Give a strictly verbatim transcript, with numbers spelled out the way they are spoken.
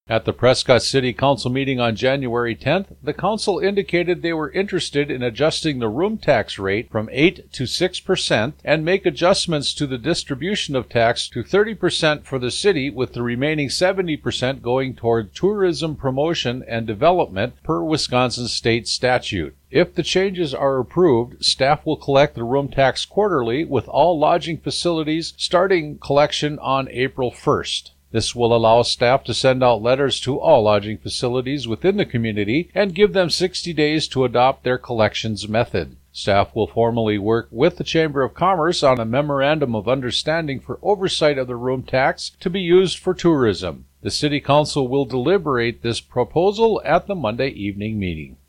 At the Prescott City Council meeting on January tenth, the council indicated they were interested in adjusting the room tax rate from eight to six percent and make adjustments to the distribution of tax to thirty percent for the city, with the remaining seventy percent going toward tourism promotion and development per Wisconsin state statute. If the changes are approved, staff will collect the room tax quarterly with all lodging facilities, starting collection on April first. This will allow staff to send out letters to all lodging facilities within the community and give them sixty days to adopt their collections method. Staff will formally work with the Chamber of Commerce on a memorandum of understanding for oversight of the room tax to be used for tourism. The City Council will deliberate this proposal at the Monday evening meeting.